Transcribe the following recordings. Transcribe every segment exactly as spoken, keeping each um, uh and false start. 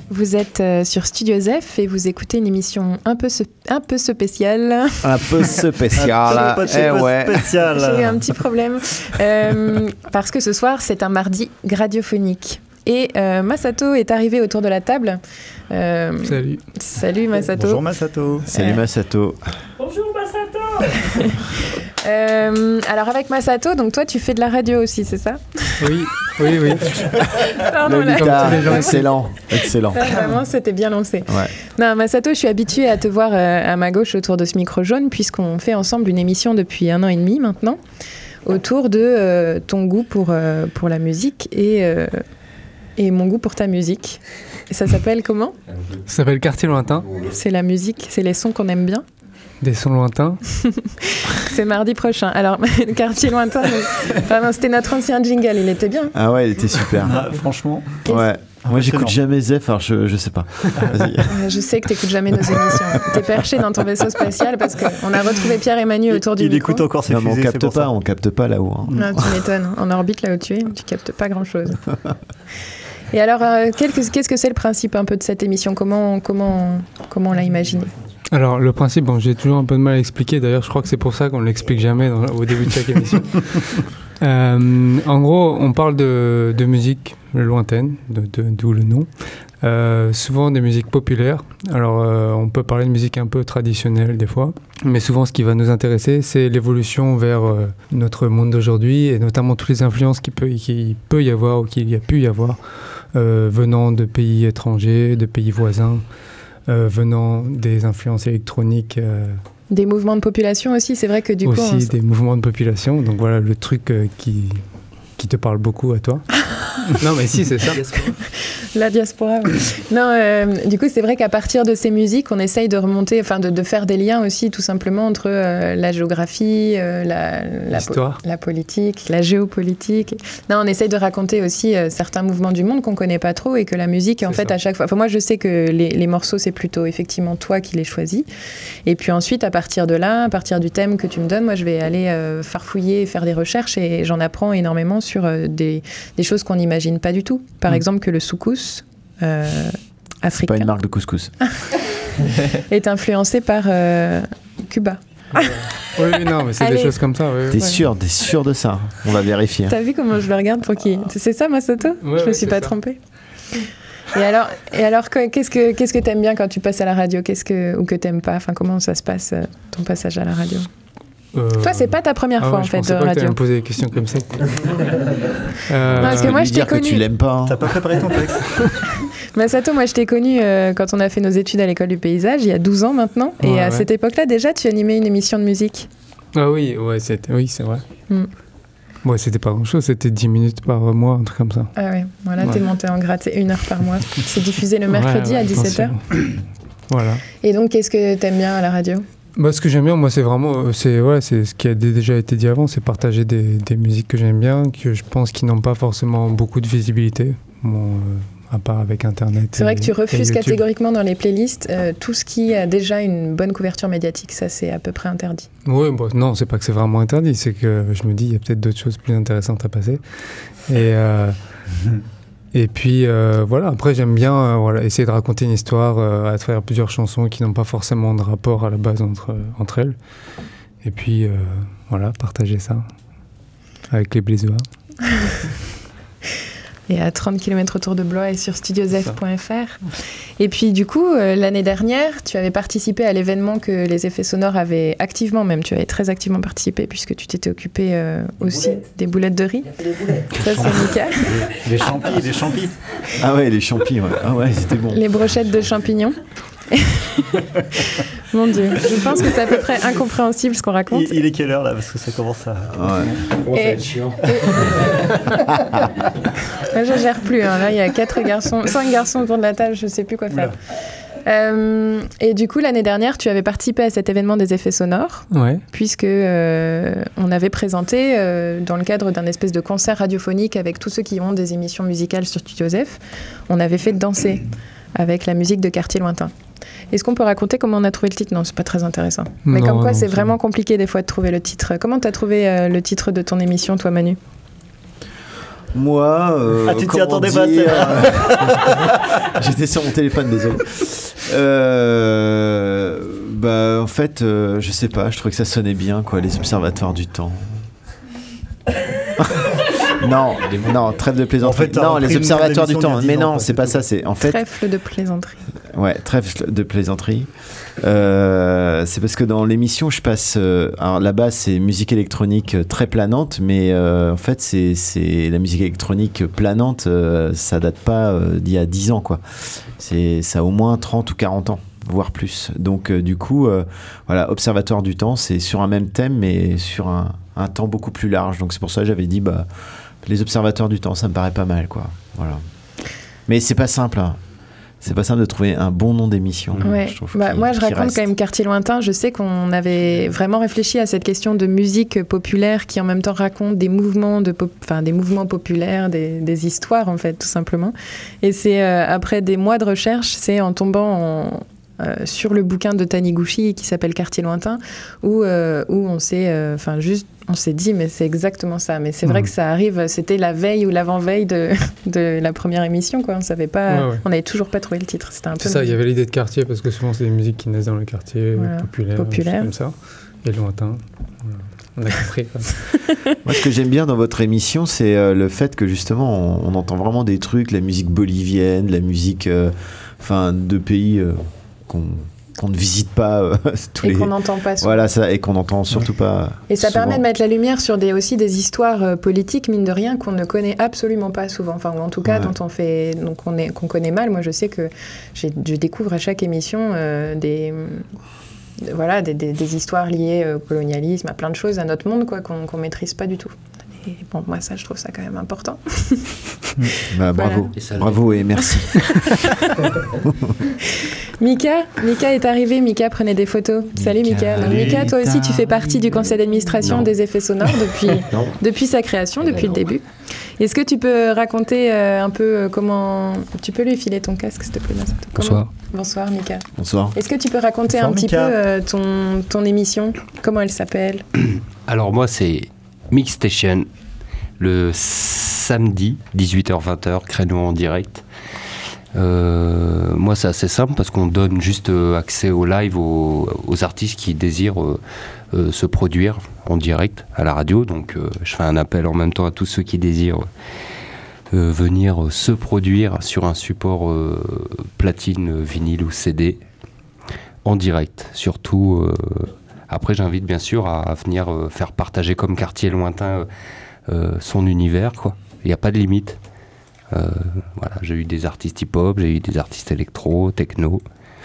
Vous êtes euh, sur Studio Zef et vous écoutez une émission un peu, ce, un peu spéciale. Un peu spéciale. Un peu eh ouais. spécial. J'ai eu un petit problème. Euh, parce que ce soir, c'est un mardi radiophonique. Et euh, Masato est arrivé autour de la table. Euh, Salut. Salut Masato. Bonjour Masato. Salut Euh, Masato. Bonjour Masato. euh, alors avec Masato, donc toi tu fais de la radio aussi, c'est ça? Oui, oui, oui. Pardon, là. Lolita, tous les gens ici. excellent, excellent. Ça, vraiment, c'était bien lancé. Ouais. Non, Masato, je suis habituée à te voir euh, à ma gauche autour de ce micro jaune, puisqu'on fait ensemble une émission depuis un an et demi maintenant, autour de euh, ton goût pour, euh, pour la musique et, euh, et mon goût pour ta musique. Et ça s'appelle comment? Ça s'appelle Quartier Lointain, C'est la musique, c'est les sons qu'on aime bien. des sons lointains. C'est mardi prochain. Alors, Quartier Lointain, donc, vraiment, c'était notre ancien jingle, il était bien. Ah ouais, il était super. Ah, franchement. Ouais. Moi, j'écoute Impressionnant. jamais Zef, alors je, je sais pas. Vas-y. Euh, Je sais que tu n'écoutes jamais nos émissions. Tu es perché dans ton vaisseau spatial parce qu'on a retrouvé Pierre et Manu autour du Il micro. écoute encore ses Non, mais on fusées, c'est capte pour ça. pas, on capte pas là-haut. hein. Non, tu m'étonnes. En orbite, là où tu es, tu captes pas grand-chose. Et alors, euh, quel que- qu'est-ce que c'est le principe un peu de cette émission? Comment, comment, comment on l'a imaginé? Alors, le principe, bon, j'ai toujours un peu de mal à expliquer. D'ailleurs, je crois que c'est pour ça qu'on ne l'explique jamais dans- au début de chaque émission. Euh, en gros, on parle de, de musique lointaine, de, de- d'où le nom. Euh, souvent des musiques populaires. Alors, euh, on peut parler de musique un peu traditionnelle des fois. Mais souvent, ce qui va nous intéresser, c'est l'évolution vers euh, notre monde d'aujourd'hui et notamment toutes les influences qu'il peut, qu'il peut y avoir ou qu'il y a pu y avoir euh, venant de pays étrangers, de pays voisins. Euh, venant des influences électroniques, euh, Des mouvements de population aussi, c'est vrai que du coup... aussi on s- des mouvements de population. Donc voilà le truc euh, qui, qui te parle beaucoup à toi. Non mais si, c'est ça. La diaspora, oui. Non, euh, du coup, c'est vrai qu'à partir de ces musiques, on essaye de remonter, enfin, de, de faire des liens aussi, tout simplement, entre euh, la géographie, euh, la, la, po- L'histoire. la politique, la géopolitique. Non, on essaye de raconter aussi euh, certains mouvements du monde qu'on connaît pas trop et que la musique, en C'est fait, ça. à chaque fois. Enfin, moi, je sais que les, les morceaux, c'est plutôt effectivement toi qui les choisis. Et puis ensuite, à partir de là, à partir du thème que tu me donnes, moi, je vais aller euh, farfouiller, faire des recherches et j'en apprends énormément sur euh, des, des choses qu'on n'imagine pas du tout. Par Mm. exemple, que le soukous euh, C'est pas africain une marque de couscous. est influencé par euh, Cuba. Oui, oui, non, mais c'est Allez. des choses comme ça. Oui, oui. T'es Ouais. sûr, t'es sûr de ça? On va vérifier. T'as vu comment je le regarde pour qui? C'est ça, Masato? Ouais, Je me ouais, suis c'est pas ça. trompée. Et alors, et alors que- qu'est-ce que qu'est-ce que t'aimes bien quand tu passes à la radio? Qu'est-ce que ou que t'aimes pas? Enfin, comment ça se passe euh, ton passage à la radio? Euh, Toi, c'est pas ta première ah fois ouais, en je fait pensais de pas que t'allais radio. me poser des questions comme ça. Euh, Non, parce que Tu moi, peux je lui t'ai dire que connu. tu l'aimes pas. hein. T'as pas préparé ton texte? Masato, moi, je t'ai connu euh, quand on a fait nos études à l'école du paysage il y a douze ans maintenant. Et Ouais, à ouais. cette époque-là, déjà, tu animais une émission de musique. Ah oui, ouais, c'était, oui, c'est vrai. Mm. Ouais, c'était pas grand-chose, c'était dix minutes par mois, un truc comme ça. Ah ouais, voilà, t'es Ouais. monté en grade, c'est une heure par mois. C'est diffusé le mercredi Ouais, ouais, à dix-sept heures. attention. Voilà. Et donc, qu'est-ce que t'aimes bien à la radio? Bah, ce que j'aime bien, moi, c'est vraiment, euh, c'est, ouais, c'est ce qui a dé- déjà été dit avant, c'est partager des, des musiques que j'aime bien, que je pense qui n'ont pas forcément beaucoup de visibilité, bon, euh, à part avec Internet. C'est vrai que tu et- et refuses YouTube. catégoriquement dans les playlists euh, tout ce qui a déjà une bonne couverture médiatique. Ça, c'est à peu près interdit. Oui, bon, non, c'est pas que c'est vraiment interdit, c'est que je me dis, il y a peut-être d'autres choses plus intéressantes à passer. Et, euh, et puis, euh, voilà, après, j'aime bien euh, voilà, essayer de raconter une histoire euh, à travers plusieurs chansons qui n'ont pas forcément de rapport à la base entre, entre elles. Et puis, euh, voilà, partager ça avec les Blésois. Et à trente kilomètres autour de Blois et sur studiozef point f r. Et puis, du coup, euh, l'année dernière, tu avais participé à l'événement que les effets sonores avaient activement, même, tu avais très activement participé, puisque tu t'étais occupé euh, aussi boulettes. des boulettes de riz. Ça, c'est nickel. Des champis, des champis. Ah ouais, les champis, ouais. Ah ouais, c'était bon. Les brochettes de champignons. Mon Dieu, je pense que c'est à peu près incompréhensible ce qu'on raconte. Il, il est quelle heure là? Parce que ça commence à. Ouais. Bon, ça va Et- être chiant. Moi, je gère plus. hein. Là, il y a quatre garçons, cinq garçons autour de la table, je sais plus quoi faire. Euh, et du coup, l'année dernière, tu avais participé à cet événement des effets sonores, Ouais. puisque euh, on avait présenté, euh, dans le cadre d'un espèce de concert radiophonique avec tous ceux qui ont des émissions musicales sur Studio Zef, on avait fait danser avec la musique de Quartier Lointain. Est-ce qu'on peut raconter comment on a trouvé le titre? Non, c'est pas très intéressant. Mais Non, comme quoi, non, c'est c'est- vraiment compliqué des fois de trouver le titre. Comment t'as trouvé euh, le titre de ton émission, toi, Manu? Moi, euh, ah, tu t'y comment attendais pas, dire, c'est J'étais sur mon téléphone, désolé. Euh, bah, en fait, euh, je sais pas, je trouvais que ça sonnait bien, quoi, les observatoires du temps. non, non, trêve de plaisanterie. En fait, non, les observatoires du temps. Mais non, ans, c'est pas ça. C'est en fait. Trèfle de plaisanterie. Ouais, trèfle de plaisanterie. Euh, c'est parce que dans l'émission, je passe. Euh, alors là-bas, c'est musique électronique très planante, mais euh, en fait, c'est, c'est la musique électronique planante. Euh, ça date pas euh, d'il y a dix ans, quoi. C'est ça a au moins trente ou quarante ans, voire plus. Donc, euh, du coup, euh, voilà, Observatoire du temps, c'est sur un même thème, mais sur un, un temps beaucoup plus large. Donc, c'est pour ça que j'avais dit, bah, les observateurs du temps, ça me paraît pas mal, quoi. Voilà. Mais c'est pas simple, hein. C'est pas simple de trouver un bon nom d'émission. Ouais. Je trouve, bah, qui, moi, je raconte reste. quand même Quartier Lointain. Je sais qu'on avait vraiment réfléchi à cette question de musique populaire qui, en même temps, raconte des mouvements, de pop... enfin, des mouvements populaires, des, des histoires, en fait, tout simplement. Et c'est euh, après des mois de recherche, c'est en tombant en... Euh, sur le bouquin de Taniguchi qui s'appelle Quartier Lointain, où, euh, où on s'est, enfin euh, juste, on s'est dit, mais c'est exactement ça. Mais c'est mmh. vrai que ça arrive, c'était la veille ou l'avant-veille de, de la première émission, quoi. On savait pas, ouais, ouais. on n'avait toujours pas trouvé le titre. C'était un peu. C'est ça, il y avait l'idée de quartier parce que souvent c'est des musiques qui naissent dans le quartier voilà. populaire, populaire. comme ça, et Lointain. Voilà. On a compris. Moi, ce que j'aime bien dans votre émission, c'est euh, le fait que justement, on, on entend vraiment des trucs, la musique bolivienne, la musique, enfin, euh, de pays. Euh, Qu'on, qu'on ne visite pas euh, tous et les... qu'on n'entend pas souvent. Voilà, ça, et qu'on n'entend surtout pas et ça souvent. Permet de mettre la lumière sur des, aussi des histoires euh, politiques, mine de rien, qu'on ne connaît absolument pas souvent, enfin, ou en tout cas, ouais. dont on fait, donc on est, qu'on connaît mal. Moi, je sais que j'ai, je découvre à chaque émission euh, des... Voilà, des, des, des histoires liées au colonialisme, à plein de choses, à notre monde, quoi, qu'on ne maîtrise pas du tout. Et bon, moi, ça, je trouve ça quand même important. Bah, bravo, voilà. Bravo et merci. Mika, Mika est arrivé. Mika prenait des photos. Mika, Salut Mika. Donc, Mika, toi aussi, tu fais partie du conseil d'administration non. des effets sonores depuis, depuis sa création, depuis le début. Est-ce que tu peux raconter euh, un peu comment... Tu peux lui filer ton casque, s'il te plaît. Bonsoir. Bonsoir Mika. Bonsoir. Est-ce que tu peux raconter Bonsoir, un petit Mika. peu euh, ton, ton émission? Comment elle s'appelle? Alors moi, c'est Mix Station, le samedi, dix-huit heures vingt heures, créneau en direct. Euh, moi, c'est assez simple parce qu'on donne juste euh, accès au live aux, aux artistes qui désirent euh, euh, se produire en direct à la radio. Donc, euh, je fais un appel en même temps à tous ceux qui désirent euh, venir euh, se produire sur un support euh, platine, vinyle ou C D en direct. Surtout, euh, après, j'invite bien sûr à, à venir euh, faire partager comme Quartier Lointain euh, son univers, quoi. Il n'y a pas de limite. Euh, voilà, j'ai eu des artistes hip-hop, j'ai eu des artistes électro, techno.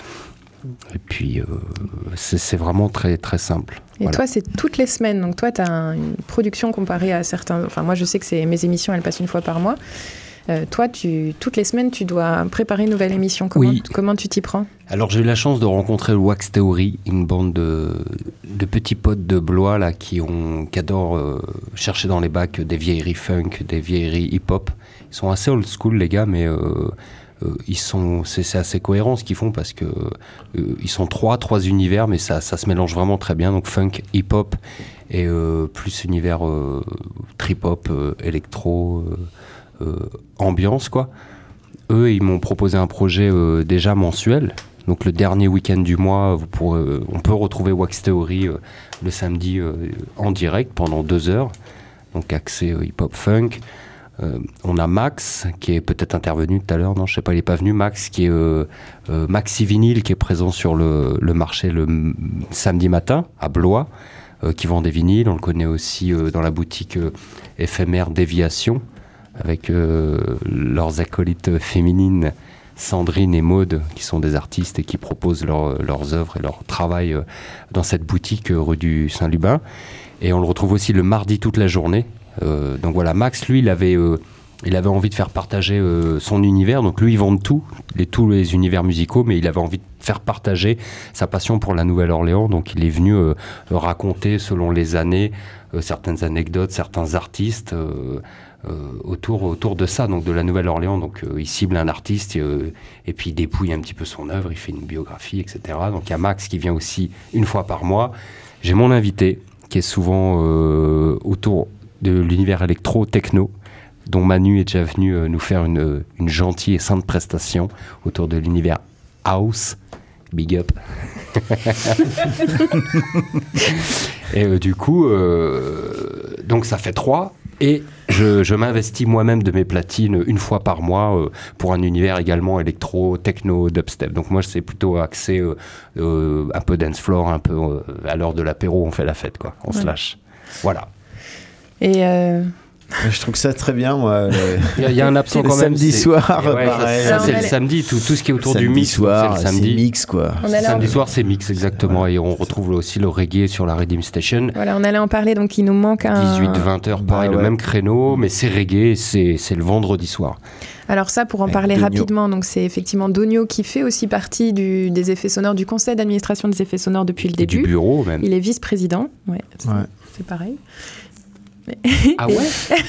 Et puis, euh, c'est, c'est vraiment très, très simple. Et voilà. Toi, c'est toutes les semaines. Donc, toi, tu as un, une production comparée à certains... Enfin, moi, je sais que c'est, mes émissions, elles passent une fois par mois. Euh, toi, tu, toutes les semaines, tu dois préparer une nouvelle émission. Comment, oui. comment tu t'y prends? Alors, j'ai eu la chance de rencontrer le Wax Theory, une bande de, de petits potes de Blois là, qui, ont, qui adorent euh, chercher dans les bacs des vieilleries funk, des vieilleries hip-hop. Ils sont assez old school, les gars, mais euh, euh, ils sont, c'est, c'est assez cohérent ce qu'ils font parce que euh, ils sont trois, trois univers, mais ça, ça se mélange vraiment très bien. Donc, funk, hip-hop et euh, plus univers euh, trip-hop, euh, électro... Euh, Euh, ambiance, quoi. Eux, ils m'ont proposé un projet euh, déjà mensuel. Donc le dernier week-end du mois, vous pourrez, euh, on peut retrouver Wax Theory euh, le samedi euh, en direct pendant deux heures. Donc accès euh, hip-hop funk. Euh, on a Max qui est peut-être intervenu tout à l'heure. Non, je sais pas, il est pas venu. Max qui est euh, euh, Maxi Vinyl qui est présent sur le, le marché le m- samedi matin à Blois, euh, qui vend des vinyles. On le connaît aussi euh, dans la boutique euh, éphémère Déviation, avec euh, leurs acolytes féminines Sandrine et Maude, qui sont des artistes et qui proposent leur, leurs œuvres et leur travail euh, dans cette boutique euh, rue du Saint-Lubin. Et on le retrouve aussi le mardi toute la journée. Euh, donc voilà, Max, lui, il avait, euh, il avait envie de faire partager euh, son univers. Donc lui, il vend de tout, les, tous les univers musicaux, mais il avait envie de faire partager sa passion pour la Nouvelle-Orléans. Donc il est venu euh, raconter, selon les années, euh, certaines anecdotes, certains artistes... Euh, Euh, autour, autour de ça, donc de la Nouvelle-Orléans. Donc euh, il cible un artiste euh, et puis il dépouille un petit peu son œuvre, il fait une biographie, et cetera. Donc il y a Max qui vient aussi une fois par mois. J'ai mon invité qui est souvent euh, autour de l'univers électro-techno, dont Manu est déjà venu euh, nous faire une, une gentille et sainte prestation autour de l'univers house. Big up. Et euh, du coup, euh, donc ça fait trois. Et je, je m'investis moi-même de mes platines une fois par mois euh, pour un univers également électro, techno, dubstep. Donc moi, c'est plutôt axé euh, euh, un peu dance floor, un peu euh, à l'heure de l'apéro, on fait la fête, quoi. On ouais. se lâche. Voilà. Et euh... je trouve ça très bien, moi. Il y, y a un absent quand même. Samedi soir, ouais, pareil. Ça, ça, c'est le samedi, tout, tout ce qui est autour samedi du mix. Soir, c'est le samedi. C'est mix, quoi. Samedi soir, c'est mix, exactement. Ouais. Et on retrouve aussi le reggae sur la Redeem Station. Voilà, on allait en parler, donc il nous manque un... dix-huit vingt heures, pareil, bah, ouais. le même créneau, mais c'est reggae, c'est, c'est le vendredi soir. Alors ça, pour en Avec parler Donio. rapidement, donc c'est effectivement Donio qui fait aussi partie du, des effets sonores, du conseil d'administration des effets sonores depuis le Et début. Du bureau, même. Il est vice-président, ouais, c'est, ouais. c'est pareil. Ah ouais.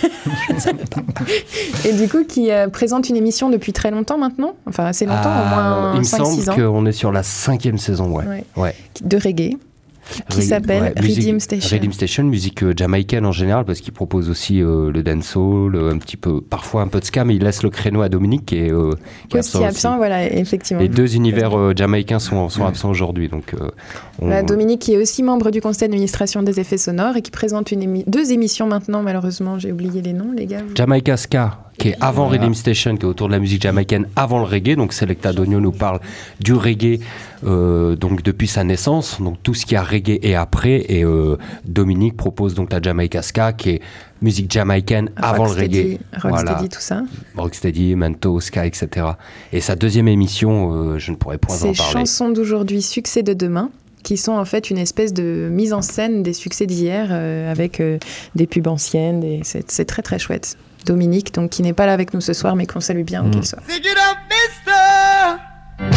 Et du coup, qui euh, présente une émission depuis très longtemps maintenant, enfin assez longtemps, ah, au moins cinq six ans. Il me semble qu'on est sur la cinquième saison, ouais. ouais. ouais. De reggae. Qui Ré- s'appelle ouais, Redeem Station. Redeem Station, musique euh, jamaïcaine en général, parce qu'il propose aussi euh, le dancehall, un petit peu, parfois un peu de ska, mais il laisse le créneau à Dominique qui est, euh, qui est aussi absent. absent voilà, effectivement. Les deux univers euh, jamaïcains sont, sont absents aujourd'hui. Donc, euh, on... bah, Dominique qui est aussi membre du conseil d'administration des effets sonores et qui présente une émi- deux émissions maintenant, malheureusement, j'ai oublié les noms, les gars. Jamaica Ska, qui est avant voilà. Redeem Station, qui est autour de la musique jamaïcaine, avant le reggae. Donc Selecta Donio nous parle du reggae euh, donc depuis sa naissance, donc tout ce qui a reggae et après. Et euh, Dominique propose donc la Jamaica Ska, qui est musique jamaïcaine avant Rocksteady, le reggae. Rocksteady, voilà. Tout ça. Rocksteady, Manto, Ska, et cetera. Et sa deuxième émission, euh, je ne pourrais point C'est en parler. Chansons d'aujourd'hui, Succès de demain, qui sont en fait une espèce de mise en scène des succès d'hier euh, avec euh, des pubs anciennes. Et c'est, c'est très très chouette. Dominique, donc qui n'est pas là avec nous ce soir, mais qu'on salue bien où mmh. qu'il soit. Pick it up, mister!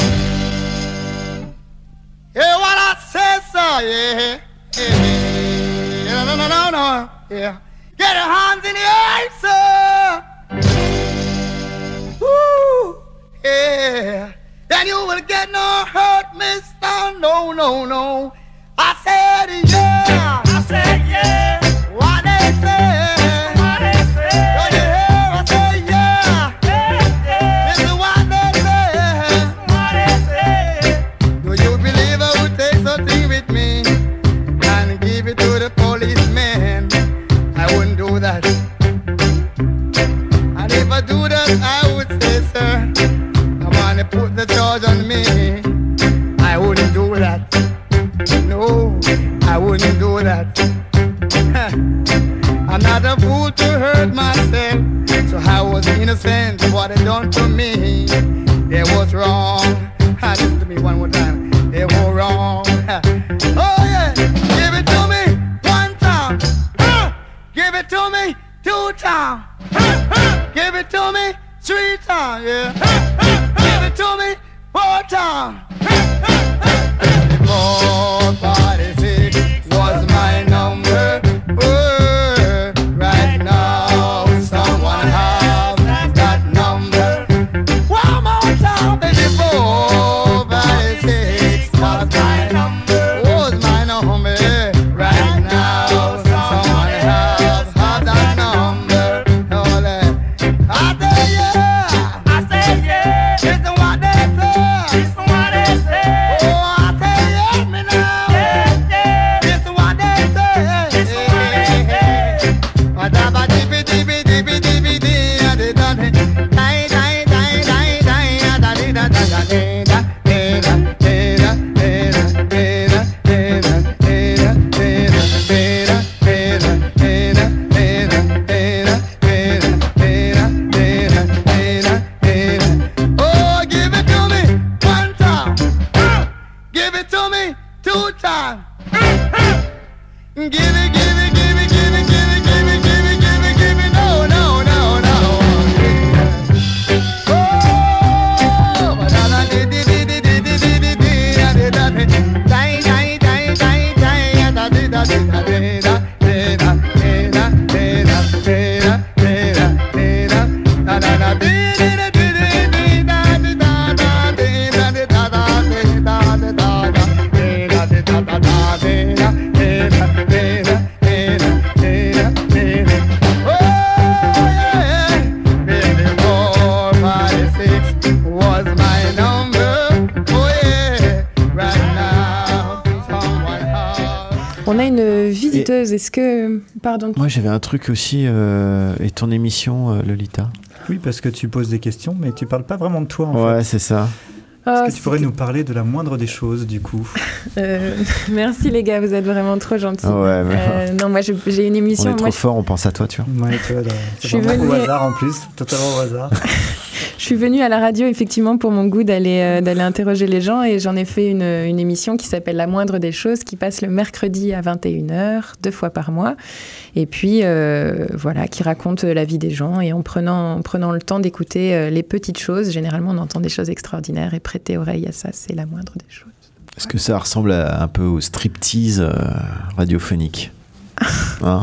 Yeah, what I said, so, yeah. Yeah, no, no, no, no, yeah. Get your hands in the air, sir! Woo! Yeah. Then you will get no hurt, mister, no, no, no. I said, yeah! I said, yeah! What they say? I would say, sir, I wanna put the charge on me. I wouldn't do that. No, I wouldn't do that. I'm not a fool to hurt myself, so I was innocent of what they done to me. They was wrong. Listen to me one more time. They were wrong. Oh yeah, give it to me one time. Give it to me two times. Give it to me three times, yeah. Give it to me four times. Four forty-six was my number. Oh, right now, someone has that number. One more time, baby. Four forty-six was my number. Was my number. Right now, someone has that number. I say yeah, I say yeah. Listen what they say, listen what they say. Oh, I say yeah, me now. Yeah, yeah. Listen what they say, listen what they say. Whatever dippy dippy dippy dippy dee, I did that. Die die die die die, I did that that that dee da dee da dee da dee da dee da dee da dee da dee da dee da dee da dee da dee da dee da dee da dee da. Oh, give it to me one time. Give it to me two times. Give it, give it, give it, give it, give it, give it, give it, give it, give it. No, no, no, no. Oh, ba da da dee dee dee dee On a une visiteuse. Et... Est-ce que... Pardon. Moi, j'avais un truc aussi. Euh... Et ton émission, euh, Lolita ? Oui, parce que tu poses des questions, mais tu parles pas vraiment de toi, en ouais, fait. Ouais, c'est ça. Est-ce oh, que tu pourrais nous parler de la moindre des choses, du coup euh, Merci les gars, vous êtes vraiment trop gentils. Ah ouais, mais... euh, non, moi je, j'ai une émission. On est trop moi, fort, je... on pense à toi, tu vois. Ouais, tu vois, c'est je vraiment venue... au hasard en plus, totalement au hasard. Je suis venue à la radio effectivement pour mon goût d'aller, euh, d'aller interroger les gens et j'en ai fait une, une émission qui s'appelle La moindre des choses qui passe le mercredi à vingt et une heures, deux fois par mois. Et puis euh, voilà, qui raconte la vie des gens et en prenant, en prenant le temps d'écouter euh, les petites choses. Généralement, on entend des choses extraordinaires et prêter oreille à ça, c'est la moindre des choses. Est-ce que ça ressemble à, un peu au striptease euh, radiophonique ? Hein ?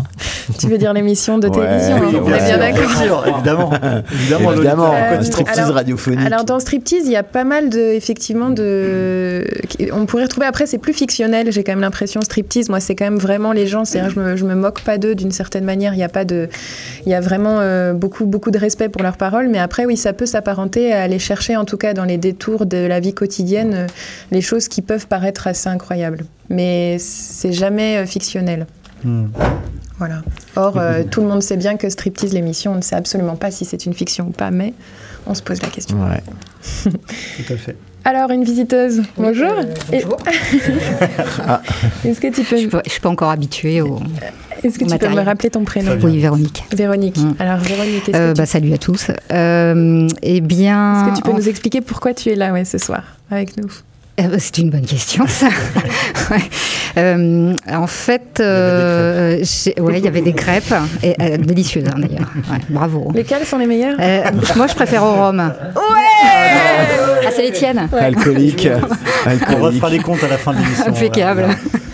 Tu veux dire l'émission de télévision, ouais, hein, oui, on est bien d'accord. Sûr, évidemment, évidemment, évidemment euh, un striptease alors, radiophonique. Alors dans striptease, il y a pas mal de, effectivement, de, on pourrait retrouver. Après, c'est plus fictionnel. J'ai quand même l'impression striptease. Moi, c'est quand même vraiment les gens. C'est-à-dire, je me, je me moque pas d'eux d'une certaine manière. Il y a pas de, il y a vraiment euh, beaucoup, beaucoup de respect pour leurs paroles. Mais après, oui, ça peut s'apparenter à aller chercher, en tout cas, dans les détours de la vie quotidienne, euh, les choses qui peuvent paraître assez incroyables. Mais c'est jamais euh, fictionnel. Hmm. Voilà. Or, euh, tout le monde sait bien que striptease, l'émission, on ne sait absolument pas si c'est une fiction ou pas, mais on se pose la question. Ouais. Tout à fait. Alors, une visiteuse. Oui, bonjour. Euh, bonjour. ah. Est-ce que tu peux... Je ne suis pas encore habituée au Est-ce que au tu matériel. peux me rappeler ton prénom ? Oui, Véronique. Véronique. Mm. Alors, Véronique, est-ce euh, que bah, tu... Salut à tous. Euh, eh bien... Est-ce que tu peux en... nous expliquer pourquoi tu es là ouais, ce soir avec nous ? Euh, c'est une bonne question, ça. ouais. euh, en fait, euh, il ouais, y avait des crêpes, et, euh, délicieuses hein, d'ailleurs. Ouais, bravo. Lesquelles sont les meilleures ? euh, Moi, je préfère au rhum. Ouais. Ah, c'est les tiennes. Ouais. Alcoolique. Alcoolique. On va faire les comptes à la fin de l'émission. Impeccable.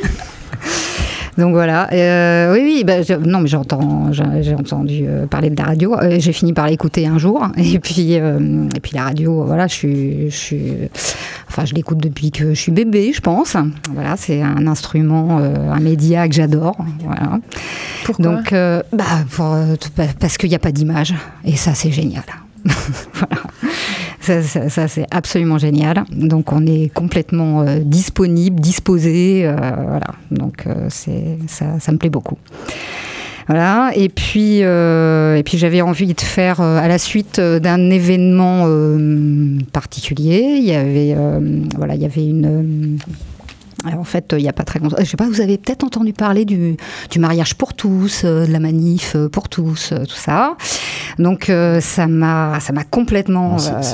Donc voilà, euh, oui, oui, bah, je, non mais j'entends, j'ai, j'ai entendu euh, parler de la radio, euh, j'ai fini par l'écouter un jour, et puis, euh, et puis la radio, voilà, je suis, je suis, enfin je l'écoute depuis que je suis bébé, je pense, voilà, c'est un instrument, euh, un média que j'adore, voilà. Pourquoi ? Donc, euh, bah, pour, parce qu'il n'y a pas d'image, et ça c'est génial. Voilà. Ça, ça, ça c'est absolument génial. Donc on est complètement euh, disponible, disposé, euh, voilà. Donc euh, c'est ça, ça me plaît beaucoup. Voilà. Et puis euh, et puis j'avais envie de faire euh, à la suite euh, d'un événement euh, particulier. Il y avait euh, voilà, il y avait une euh, Alors, en fait, il n'y a pas très longtemps. Je ne sais pas, vous avez peut-être entendu parler du, du mariage pour tous, euh, de la manif pour tous, euh, tout ça. Donc, euh, ça m'a, ça m'a complètement, c'est, euh,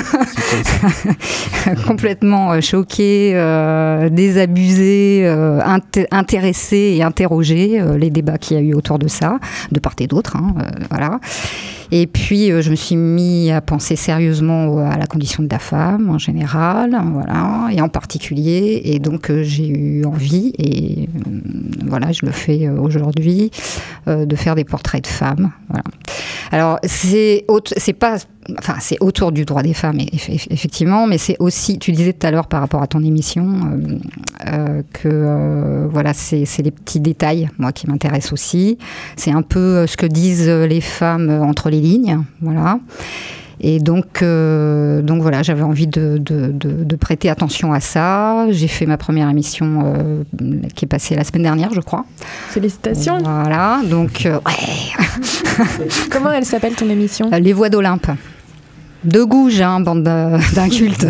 c'est complètement choquée, euh, désabusée, euh, int- intéressée et interrogée. Euh, les débats qu'il y a eu autour de ça, de part et d'autre, hein, euh, voilà. Et puis, euh, je me suis mis à penser sérieusement à la condition de la femme en général, voilà, et en particulier. Et donc, euh, j'ai eu envie, et euh, voilà, je le fais aujourd'hui, euh, de faire des portraits de femmes. Voilà. Alors, c'est, c'est pas... Enfin, c'est autour du droit des femmes, effectivement, mais c'est aussi, tu disais tout à l'heure par rapport à ton émission, euh, euh, que euh, voilà, c'est, c'est les petits détails, moi, qui m'intéressent aussi. C'est un peu ce que disent les femmes entre les lignes, voilà. Et donc, euh, donc voilà, j'avais envie de, de, de, de prêter attention à ça. J'ai fait ma première émission euh, qui est passée la semaine dernière, je crois. Félicitations. Voilà, donc euh, ouais. Comment elle s'appelle ton émission ? Les Voix d'Olympe. De Gouges, hein, bande d'incultes.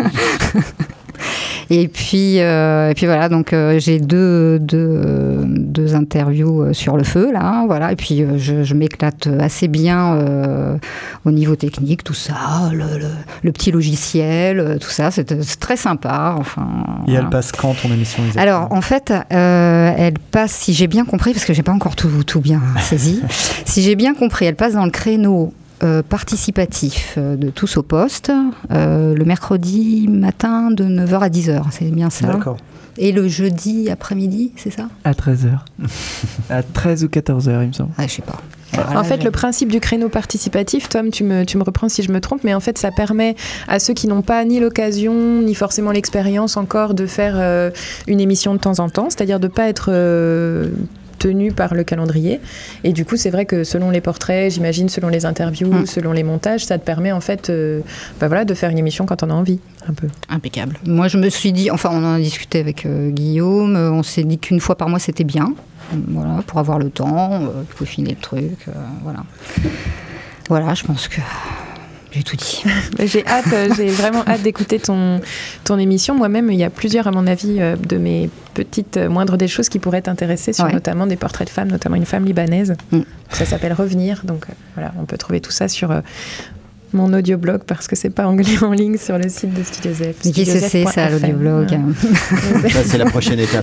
Et puis, euh, et puis voilà, donc euh, j'ai deux, deux, deux interviews sur le feu, là, voilà. Et puis euh, je, je m'éclate assez bien euh, au niveau technique, tout ça, le, le, le petit logiciel, tout ça, c'est, c'est très sympa. Enfin, et voilà. Elle passe quand ton émission exactement ? Alors, en fait, euh, elle passe, si j'ai bien compris, parce que j'ai pas encore tout, tout bien saisi, si j'ai bien compris, elle passe dans le créneau Euh, participatif euh, de Tous au Poste, euh, le mercredi matin de neuf heures à dix heures, c'est bien ça ? D'accord. Et le jeudi après-midi, c'est ça ? À treize heures. À treize ou quatorze heures, il me semble. Ah, je sais pas. Alors, en fait, le principe du créneau participatif, Tom, tu me, tu me reprends si je me trompe, mais en fait, ça permet à ceux qui n'ont pas ni l'occasion, ni forcément l'expérience encore de faire euh, une émission de temps en temps, c'est-à-dire de ne pas être... Euh, tenu par le calendrier. Et du coup, c'est vrai que selon les portraits, j'imagine, selon les interviews, mmh. selon les montages, ça te permet en fait euh, bah voilà, de faire une émission quand on a envie, un peu. Impeccable. Moi, je me suis dit, enfin, on en a discuté avec euh, Guillaume, euh, on s'est dit qu'une fois par mois, c'était bien. Voilà, pour avoir le temps, euh, peaufiner le truc, euh, voilà. Voilà, je pense que j'ai tout dit. J'ai hâte, euh, j'ai vraiment hâte d'écouter ton, ton émission. Moi-même, il y a plusieurs, à mon avis, euh, de mes petites euh, moindres des choses qui pourraient t'intéresser, sur ouais. notamment des portraits de femmes, notamment une femme libanaise. Mm. Ça s'appelle Revenir. Donc euh, voilà, on peut trouver tout ça sur euh, mon audioblog, parce que c'est pas anglais en ligne, sur le site de Studio Zef. Mais qui se sait ça, l'audioblog ouais. Ça, c'est la prochaine étape.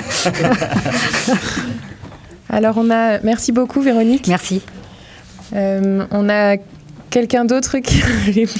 Alors, on a... Merci beaucoup, Véronique. Merci. Euh, on a quelqu'un d'autre qui arrive.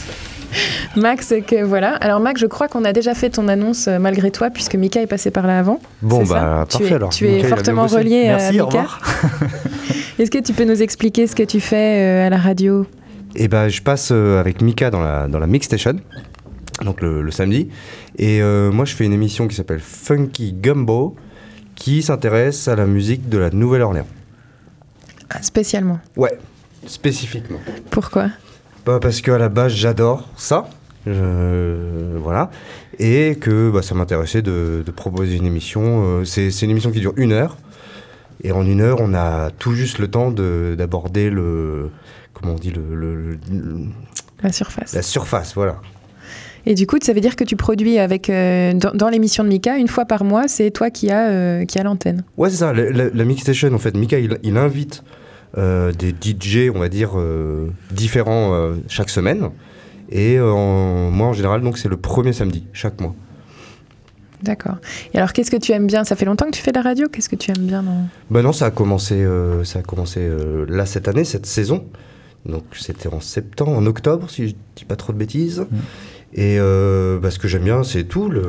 Max, que voilà. Alors, Max, je crois qu'on a déjà fait ton annonce euh, malgré toi, puisque Mika est passé par là avant. Bon, c'est bah, ça parfait tu es, alors. Tu es Mika, fortement relié Merci, à Mika. Au revoir. Est-ce que tu peux nous expliquer ce que tu fais euh, à la radio ? Eh ben, je passe euh, avec Mika dans la, dans la Mix Station, donc le, le samedi. Et euh, moi, je fais une émission qui s'appelle Funky Gumbo, qui s'intéresse à la musique de la Nouvelle-Orléans. Ah, spécialement ? Ouais, spécifiquement. Pourquoi ? Bah parce qu'à la base, j'adore ça, euh, voilà, et que bah, ça m'intéressait de, de proposer une émission. Euh, c'est, c'est une émission qui dure une heure, et en une heure, on a tout juste le temps de, d'aborder le... Comment on dit le, le, le... La surface. La surface, voilà. Et du coup, ça veut dire que tu produis avec, euh, dans, dans l'émission de Mika, une fois par mois, c'est toi qui as euh, qui a l'antenne. Ouais, c'est ça. La, la, la Mix Station, en fait, Mika, il, il invite euh, des D J, on va dire, euh, différents euh, chaque semaine. Et euh, en, moi, en général, donc, c'est le premier samedi, chaque mois. D'accord. Et alors, qu'est-ce que tu aimes bien ? Ça fait longtemps que tu fais de la radio ? Qu'est-ce que tu aimes bien dans... Bah non, ça a commencé, euh, ça a commencé euh, là, cette année, cette saison. Donc, c'était en septembre, en octobre, si je dis pas trop de bêtises. Mmh. Et euh, bah, ce que j'aime bien, c'est tout, le,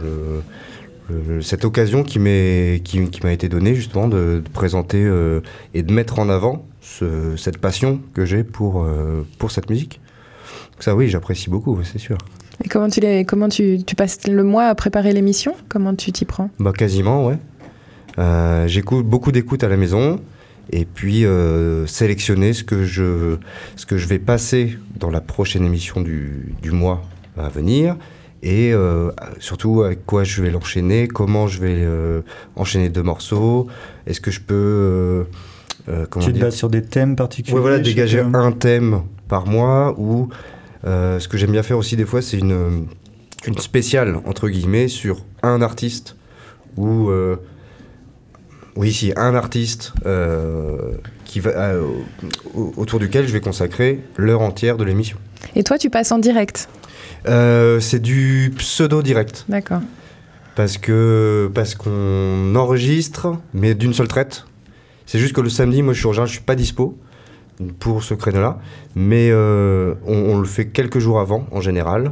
le, le, cette occasion qui, m'est, qui, qui m'a été donnée justement de, de présenter euh, et de mettre en avant ce, cette passion que j'ai pour, euh, pour cette musique. Donc ça, oui, j'apprécie beaucoup, c'est sûr. Et comment tu, les, comment tu, tu passes le mois à préparer l'émission ? Comment tu t'y prends ? Bah, quasiment, ouais. Euh, j'écoute beaucoup d'écoute à la maison. Et puis euh, sélectionner ce que, je, ce que je vais passer dans la prochaine émission du, du mois à venir, et euh, surtout avec quoi je vais l'enchaîner, comment je vais euh, enchaîner deux morceaux, est-ce que je peux... Euh, euh, comment tu te dire bases sur des thèmes particuliers ? Ouais, voilà, dégager que... un thème par mois, ou euh, ce que j'aime bien faire aussi des fois, c'est une, une spéciale, entre guillemets, sur un artiste, ou... Euh, oui, si, un artiste euh, qui va, euh, autour duquel je vais consacrer l'heure entière de l'émission. Et toi, tu passes en direct ? euh, C'est du pseudo-direct. D'accord. Parce, que, parce qu'on enregistre, mais d'une seule traite. C'est juste que le samedi, moi, je suis, je suis pas dispo pour ce créneau-là. Mais euh, on, on le fait quelques jours avant, en général,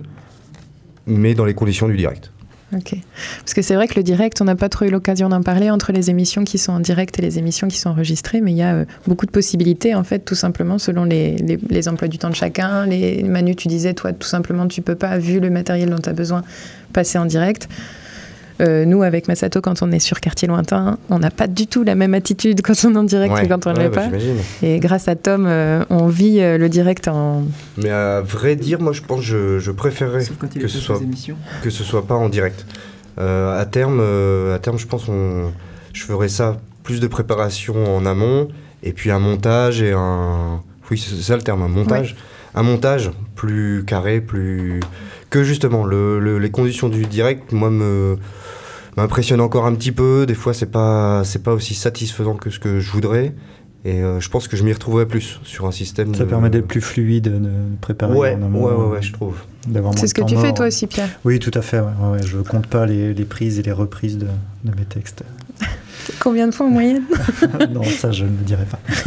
mais dans les conditions du direct. Ok. Parce que c'est vrai que le direct, on n'a pas trop eu l'occasion d'en parler entre les émissions qui sont en direct et les émissions qui sont enregistrées, mais il y a euh, beaucoup de possibilités, en fait, tout simplement, selon les, les, les emplois du temps de chacun. Les, Manu, tu disais, toi, tout simplement, tu peux pas, vu le matériel dont tu as besoin, passer en direct. Euh, nous, avec Masato, quand on est sur Quartier Lointain, on n'a pas du tout la même attitude quand on est en direct ouais, que quand on ne ouais, l'est bah, pas. J'imagine. Et grâce à Tom, euh, on vit euh, le direct en... Mais à vrai dire, moi, je pense que je, je préférerais que ce, soit, que ce soit pas en direct. Euh, à terme, euh, à terme, je pense qu'on, je ferai ça, plus de préparation en amont, et puis un montage et un... Oui, c'est ça le terme, un montage. Ouais. Un montage plus carré, plus... Que justement, le, le, les conditions du direct, moi, me... m'impressionne encore un petit peu. Des fois, c'est pas, c'est pas aussi satisfaisant que ce que je voudrais. Et euh, je pense que je m'y retrouverais plus sur un système. Ça de... permet d'être plus fluide, de préparer ouais, en amont. Ouais, ouais, ouais, je trouve. D'avoir c'est ce que tu mort. fais toi aussi, Pierre. Oui, tout à fait. Ouais, ouais, ouais. Je ne compte pas les, les prises et les reprises de, de mes textes. Combien de fois en moyenne? Non, ça, je ne le dirai pas.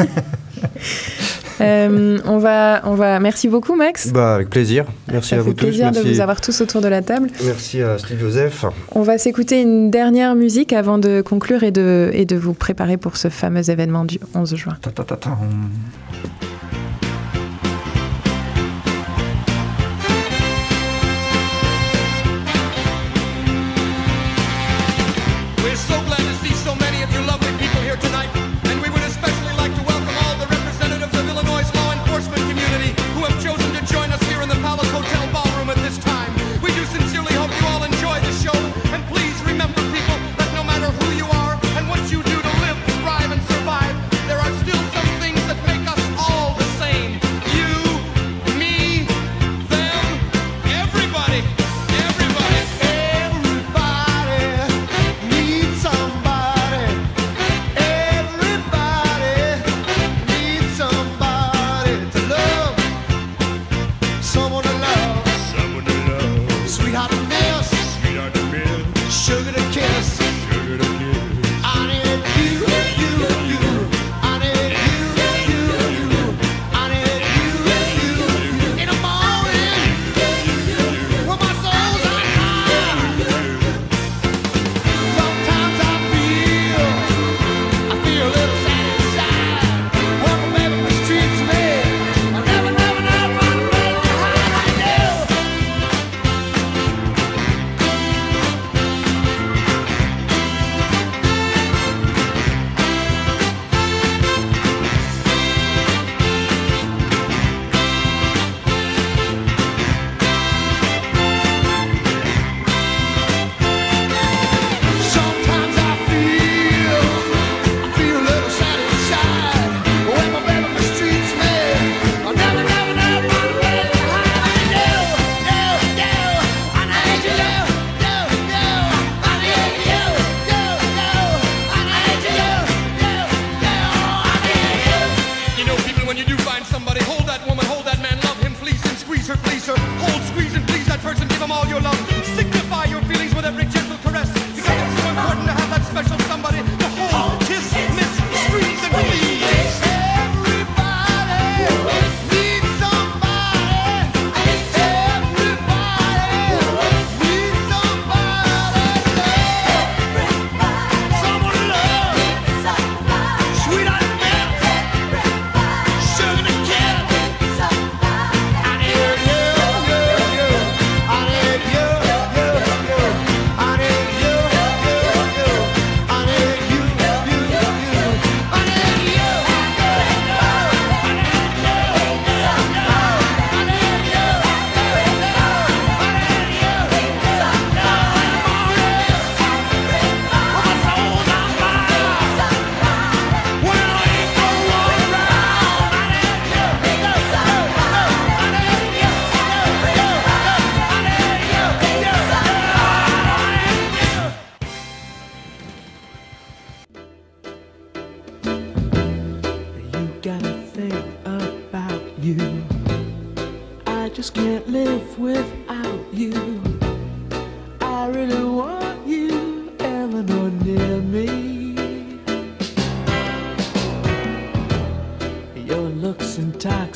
Euh, on va, on va. Merci beaucoup, Max. Bah, avec plaisir. Merci Ça à vous fait tous. plaisir Merci. de vous avoir tous autour de la table. Merci à Studio Zef. On va s'écouter une dernière musique avant de conclure et de, et de vous préparer pour ce fameux événement du onze juin. Ta, ta, ta, ta. We're so glad to see so many of you lovely people here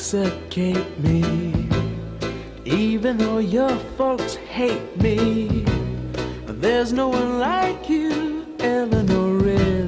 intoxicate me. Even though your folks hate me, there's no one like you, Eleanor, really.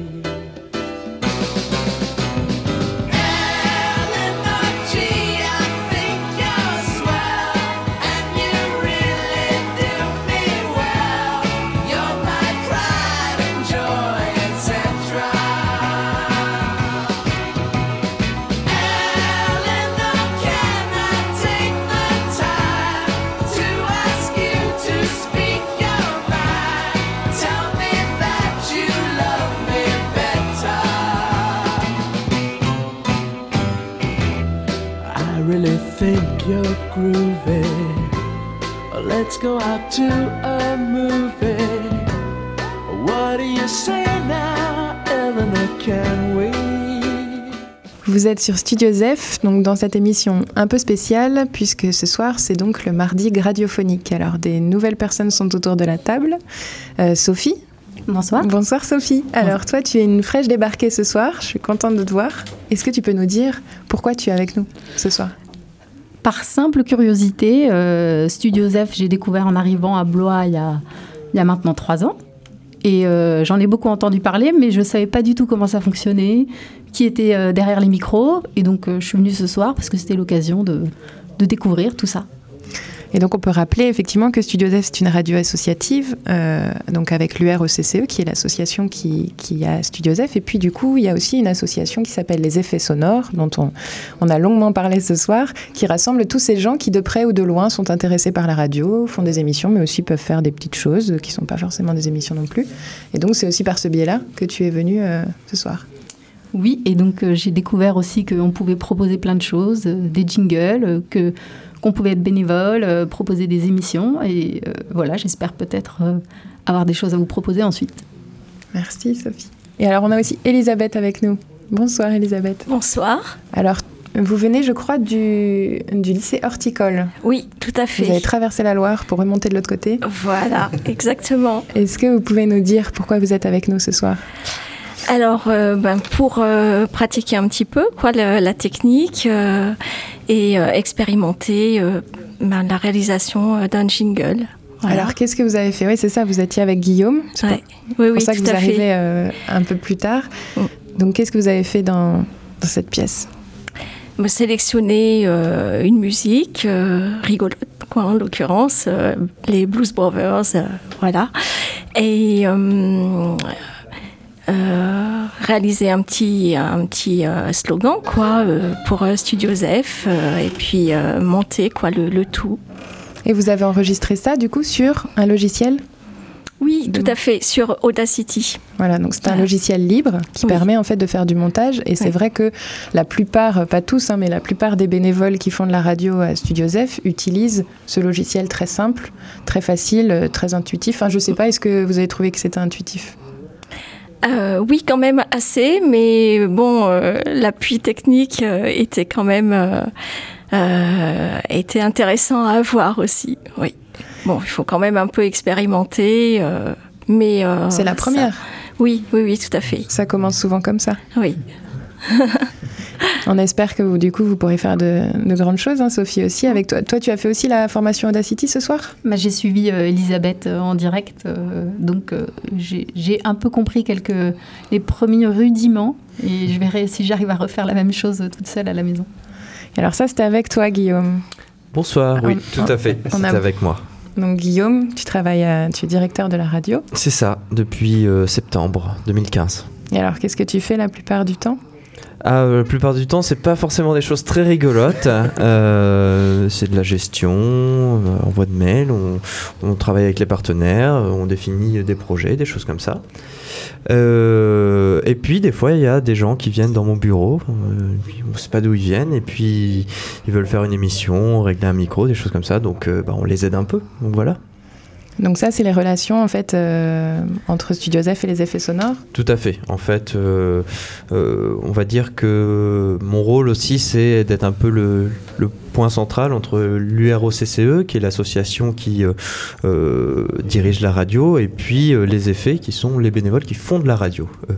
Think you're groovy. Let's go out to a movie. What do you say now, Eleanor, can we? Vous êtes sur Studio Zeph, donc dans cette émission un peu spéciale, puisque ce soir c'est donc le mardi radiophonique. Alors des nouvelles personnes sont autour de la table. Euh, Sophie. Bonsoir. Bonsoir Sophie. Alors toi tu es une fraîche débarquée ce soir, je suis contente de te voir. Est-ce que tu peux nous dire pourquoi tu es avec nous ce soir ? Par simple curiosité, euh, Studio Zeph, j'ai découvert en arrivant à Blois il y a, il y a maintenant trois ans. Et euh, j'en ai beaucoup entendu parler, mais je ne savais pas du tout comment ça fonctionnait, qui était euh, derrière les micros. Et donc, euh, je suis venue ce soir parce que c'était l'occasion de, de découvrir tout ça. Et donc, on peut rappeler effectivement que Studio Zeph, c'est une radio associative, euh, donc avec l'U R E C C E, qui est l'association qui, qui a Studio Zeph. Et puis, du coup, il y a aussi une association qui s'appelle Les Effets Sonores, dont on, on a longuement parlé ce soir, qui rassemble tous ces gens qui, de près ou de loin, sont intéressés par la radio, font des émissions, mais aussi peuvent faire des petites choses qui ne sont pas forcément des émissions non plus. Et donc, c'est aussi par ce biais-là que tu es venu euh, ce soir. Oui, et donc euh, j'ai découvert aussi qu'on pouvait proposer plein de choses, euh, des jingles, euh, que... qu'on pouvait être bénévole, euh, proposer des émissions. Et euh, voilà, j'espère peut-être euh, avoir des choses à vous proposer ensuite. Merci Sophie. Et alors, on a aussi Elisabeth avec nous. Bonsoir Elisabeth. Bonsoir. Alors, vous venez, je crois, du, du lycée horticole. Oui, tout à fait. Vous avez traversé la Loire pour remonter de l'autre côté. Voilà, exactement. Est-ce que vous pouvez nous dire pourquoi vous êtes avec nous ce soir ? Alors, euh, ben, pour euh, pratiquer un petit peu quoi, la, la technique euh, et euh, expérimenter euh, ben, la réalisation euh, d'un jingle. Voilà. Alors, qu'est-ce que vous avez fait ? Oui, c'est ça, vous étiez avec Guillaume. C'est ouais. pour, oui, pour oui, ça que tout vous à arrivez fait. Euh, un peu plus tard. Mm. Donc, qu'est-ce que vous avez fait dans, dans cette pièce ? Me sélectionner euh, une musique euh, rigolote, quoi, en l'occurrence, euh, les Blues Brothers, euh, voilà. Et... Euh, Euh, réaliser un petit, un petit euh, slogan quoi, euh, pour euh, Studio Zeph euh, et puis euh, monter quoi, le, le tout. Et vous avez enregistré ça du coup sur un logiciel ? Oui, tout à fait, sur Audacity. Voilà, donc c'est un Voilà. logiciel libre qui Oui. permet en fait de faire du montage. Et c'est Oui. vrai que la plupart, pas tous, hein, mais la plupart des bénévoles qui font de la radio à Studio Zeph utilisent ce logiciel très simple, très facile, très intuitif. Enfin, je sais pas, est-ce que vous avez trouvé que c'était intuitif ? Euh, oui, quand même assez, mais bon, euh, l'appui technique euh, était quand même euh, euh, était intéressant à avoir aussi. Oui. Bon, il faut quand même un peu expérimenter, euh, mais euh, c'est la première. Ça... Oui, oui, oui, tout à fait. Ça commence souvent comme ça. Oui. On espère que vous, du coup, vous pourrez faire de, de grandes choses, hein, Sophie aussi. Avec toi, toi, tu as fait aussi la formation Audacity ce soir ? Bah, j'ai suivi euh, Elisabeth euh, en direct, euh, donc euh, j'ai, j'ai un peu compris quelques les premiers rudiments et je verrai si j'arrive à refaire la même chose toute seule à la maison. Et alors ça, c'était avec toi, Guillaume. Bonsoir, oui, on, tout à fait, on c'est a... avec moi. Donc Guillaume, tu travailles, à... tu es directeur de la radio. C'est ça, depuis euh, septembre deux mille quinze. Et alors, qu'est-ce que tu fais la plupart du temps ? Ah, la plupart du temps, c'est pas forcément des choses très rigolotes. euh, c'est de la gestion, euh, envoi de mails, on, on travaille avec les partenaires, on définit des projets, des choses comme ça. Euh, et puis, des fois, il y a des gens qui viennent dans mon bureau, euh, on ne sait pas d'où ils viennent, et puis ils veulent faire une émission, régler un micro, des choses comme ça, donc euh, bah, on les aide un peu. Donc voilà. Donc ça, c'est les relations en fait euh, entre Studio Zeph et les effets sonores. Tout à fait. En fait, euh, euh, on va dire que mon rôle aussi, c'est d'être un peu le, le point central entre l'U R O C C E, qui est l'association qui euh, euh, dirige la radio, et puis euh, les effets, qui sont les bénévoles qui font de la radio. Eux.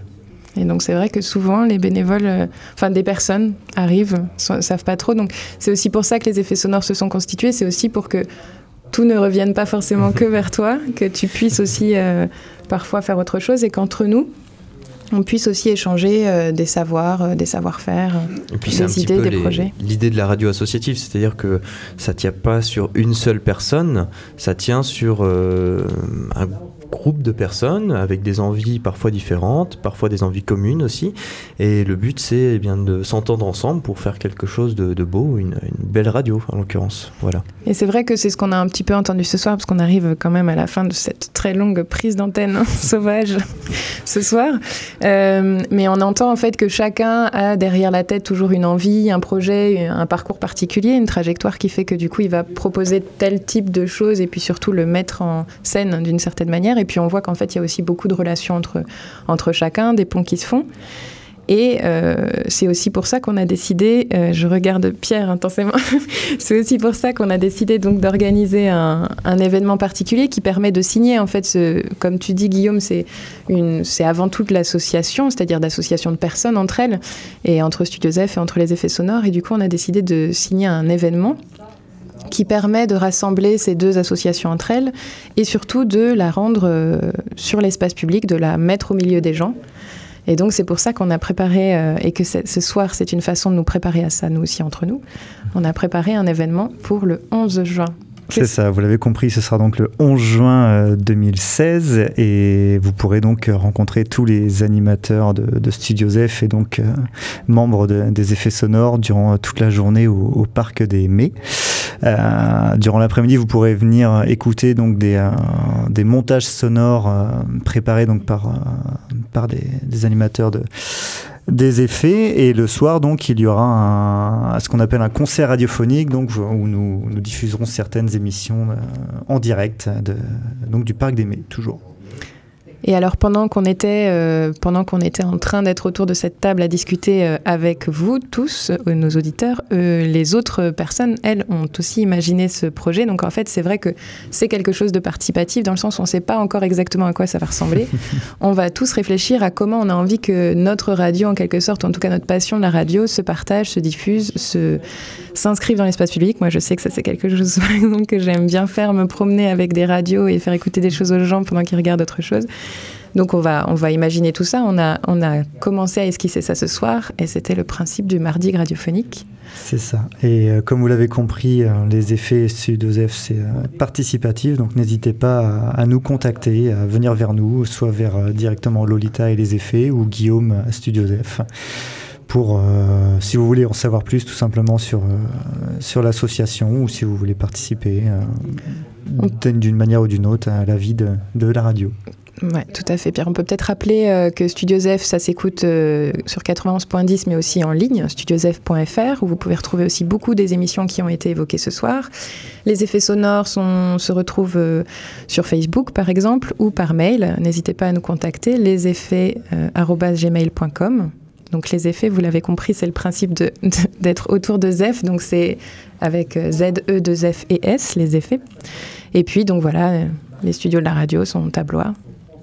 Et donc c'est vrai que souvent les bénévoles, euh, enfin des personnes arrivent, ne savent pas trop. Donc c'est aussi pour ça que les effets sonores se sont constitués. C'est aussi pour que tout ne revienne pas forcément que vers toi, que tu puisses aussi euh, parfois faire autre chose et qu'entre nous, on puisse aussi échanger euh, des savoirs, euh, des savoir-faire, et puis, des idées, des les, projets. L'idée de la radio associative, c'est-à-dire que ça ne tient pas sur une seule personne, ça tient sur euh, un groupe de personnes avec des envies parfois différentes, parfois des envies communes aussi. Et le but, c'est eh bien de s'entendre ensemble pour faire quelque chose de, de beau, une, une belle radio en l'occurrence. Voilà. Et c'est vrai que c'est ce qu'on a un petit peu entendu ce soir, parce qu'on arrive quand même à la fin de cette très longue prise d'antenne hein, sauvage ce soir. Euh, mais on entend en fait que chacun a derrière la tête toujours une envie, un projet, un parcours particulier, une trajectoire qui fait que du coup il va proposer tel type de choses et puis surtout le mettre en scène d'une certaine manière. Et puis on voit qu'en fait il y a aussi beaucoup de relations entre, entre chacun, des ponts qui se font. Et euh, c'est aussi pour ça qu'on a décidé, euh, je regarde Pierre intensément, c'est aussi pour ça qu'on a décidé donc d'organiser un, un événement particulier qui permet de signer en fait, ce, comme tu dis Guillaume, c'est, une, c'est avant tout de l'association, c'est-à-dire d'associations de personnes entre elles, et entre Studio Zef et entre les effets sonores, et du coup on a décidé de signer un événement qui permet de rassembler ces deux associations entre elles, et surtout de la rendre euh, sur l'espace public, de la mettre au milieu des gens. Et donc, c'est pour ça qu'on a préparé, euh, et que ce soir, c'est une façon de nous préparer à ça, nous aussi, entre nous. On a préparé un événement pour le onze juin. C'est ça, vous l'avez compris, ce sera donc le onze juin deux mille seize et vous pourrez donc rencontrer tous les animateurs de, de Studio Zef et donc euh, membres de, des effets sonores durant toute la journée au, au Parc des Mets. Euh, durant l'après-midi, vous pourrez venir écouter donc des, euh, des montages sonores euh, préparés donc par, euh, par des, des animateurs de des effets, et le soir donc il y aura un, ce qu'on appelle un concert radiophonique donc, où nous, nous diffuserons certaines émissions euh, en direct de, donc du Parc des Mets, toujours. Et alors pendant qu'on était, euh, pendant qu'on était en train d'être autour de cette table à discuter euh, avec vous tous, euh, nos auditeurs, euh, les autres personnes, elles, ont aussi imaginé ce projet. Donc en fait, c'est vrai que c'est quelque chose de participatif dans le sens où on ne sait pas encore exactement à quoi ça va ressembler. On va tous réfléchir à comment on a envie que notre radio, en quelque sorte, en tout cas notre passion de la radio, se partage, se diffuse, se, s'inscrive dans l'espace public. Moi, je sais que ça, c'est quelque chose par exemple, que j'aime bien faire, me promener avec des radios et faire écouter des choses aux gens pendant qu'ils regardent autre chose. Donc on va, on va imaginer tout ça. On a, on a commencé à esquisser ça ce soir et c'était le principe du mardi radiophonique. C'est ça. Et euh, comme vous l'avez compris, euh, les effets Studio Zef, c'est euh, participatif. Donc n'hésitez pas à, à nous contacter, à venir vers nous, soit vers euh, directement Lolita et les effets ou Guillaume à Studio Zef. Pour, euh, si vous voulez en savoir plus tout simplement sur, euh, sur l'association ou si vous voulez participer euh, d'une manière ou d'une autre à la vie de, de la radio. Oui, tout à fait, Pierre. On peut peut-être rappeler euh, que Studio Zef, ça s'écoute euh, sur quatre-vingt-onze point dix, mais aussi en ligne, studio zef point f r, où vous pouvez retrouver aussi beaucoup des émissions qui ont été évoquées ce soir. Les effets sonores sont, se retrouvent euh, sur Facebook, par exemple, ou par mail. N'hésitez pas à nous contacter, leseffets arobase gmail point com. Donc les effets, vous l'avez compris, c'est le principe de, de, d'être autour de Zef, donc c'est avec Z, E, deux F et S, les effets. Et puis, donc voilà, les studios de la radio sont à Blois.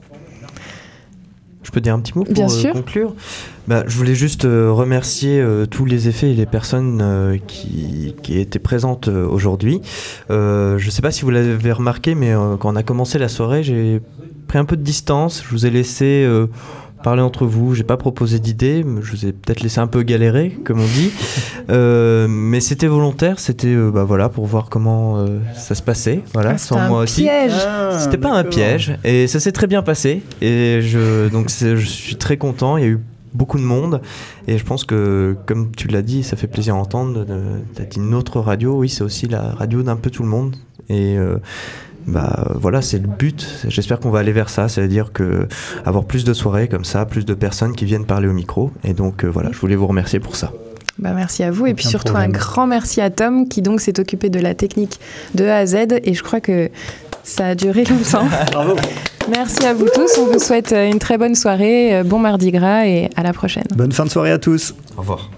Je peux dire un petit mot pour Bien euh, sûr. conclure. Bah, je voulais juste euh, remercier euh, tous les effets et les personnes euh, qui, qui étaient présentes euh, aujourd'hui. Euh, je ne sais pas si vous l'avez remarqué, mais euh, quand on a commencé la soirée, j'ai pris un peu de distance. Je vous ai laissé euh, parler entre vous. J'ai pas proposé d'idées. Je vous ai peut-être laissé un peu galérer, comme on dit. euh, mais c'était volontaire. C'était euh, bah, voilà, pour voir comment euh, ça se passait. Voilà, ah, sans moi aussi. Piège. Ah, c'était pas un piège. Et ça s'est très bien passé. Et je, donc c'est, je suis très content. Il y a eu beaucoup de monde. Et je pense que, comme tu l'as dit, ça fait plaisir à entendre. Tu as dit une autre radio. Oui, c'est aussi la radio d'un peu tout le monde. Et... Euh, Bah voilà, c'est le but. J'espère qu'on va aller vers ça, c'est-à-dire que avoir plus de soirées comme ça, plus de personnes qui viennent parler au micro. Et donc euh, voilà, je voulais vous remercier pour ça. Bah merci à vous. Et Aucun puis surtout problème. un grand merci à Tom qui donc s'est occupé de la technique de A à Z. Et je crois que ça a duré longtemps. Bravo. Merci à vous tous. On vous souhaite une très bonne soirée, bon Mardi Gras et à la prochaine. Bonne fin de soirée à tous. Au revoir.